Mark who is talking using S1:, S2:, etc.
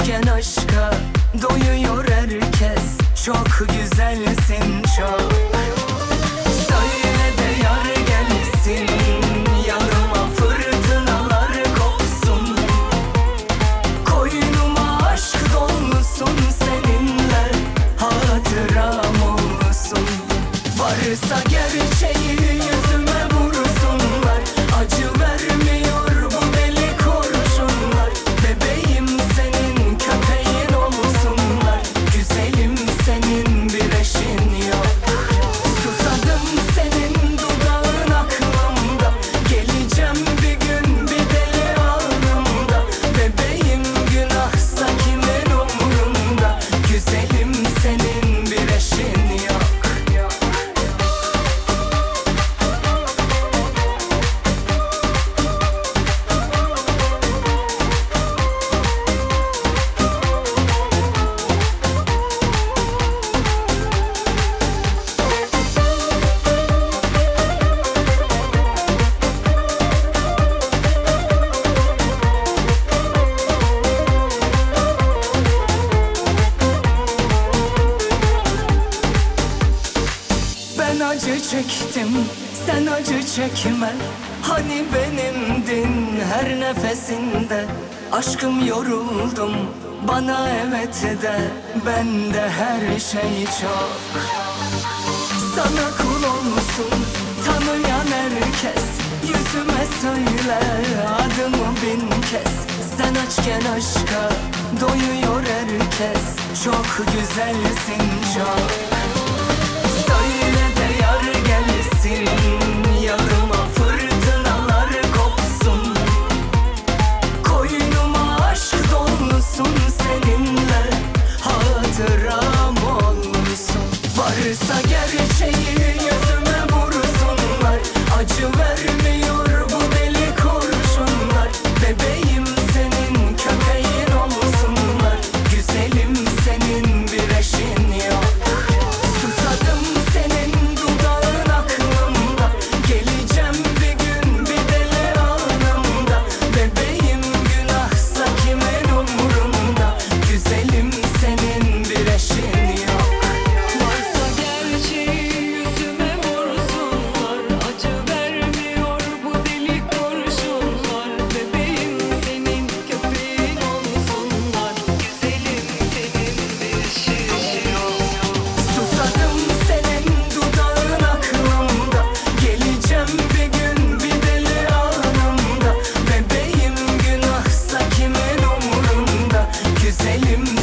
S1: açken aşka doyuyor herkes. Çok güzelsin çok. Söyle de yar gelsin, yanıma fırtınalar kopsun. Koynuma aşk dolsun, seninle hatıram olsun. Varsa gerçeği yüzüme vursunlar, acı vermiyor bu deli kurşunlar. Bebeğim senin, köpeğin olsunlar. Güzelim senin, bir eşin yok. Susadım senin, dudağın aklımda. Geleceğim bir gün, bir deli anımda. Bebeğim günahsa kimin umurunda. Güzelim senin, bir eşin yok. Ben acı çektim, sen acı çekme. Hani benimdin her nefesinde. Aşkım yoruldum, bana evet de. Bende her şey çok. Sana kul olsun, tanıyan herkes. Yüzüme söyle, adımı bin kez. Sen açken aşka doyuyor herkes. Çok güzelsin çok. Söyle de yar gelsin, yanıma fırtınalar kopsun. Koynuma aşk dolsun, seninle hatıram olsun. Varsa gerçeği yüzüme vursunlar, acı vermiyor bu deli kurşunlar. Bebeğim senin, köpeğin olsunlar. Güzelim senin, bir eşin yok. Susadım senin, dudağın aklımda. Geleceğim bir gün, bir deli anımda. Bebeğim günahsa kimin umurunda. Güzelim senin, bir eşin yok.
S2: Varsa gerçeği yüzüme vursunlar, acı vermiyor bu deli kurşunlar. Bebeğim senin, köpeğin olsunlar. Güzelim senin, bir eşin yok.
S1: Susadım senin, dudağın aklımda. Geleceğim bir gün, bir deli anımda. Bebeğim günahsa kimin umurunda. Güzelim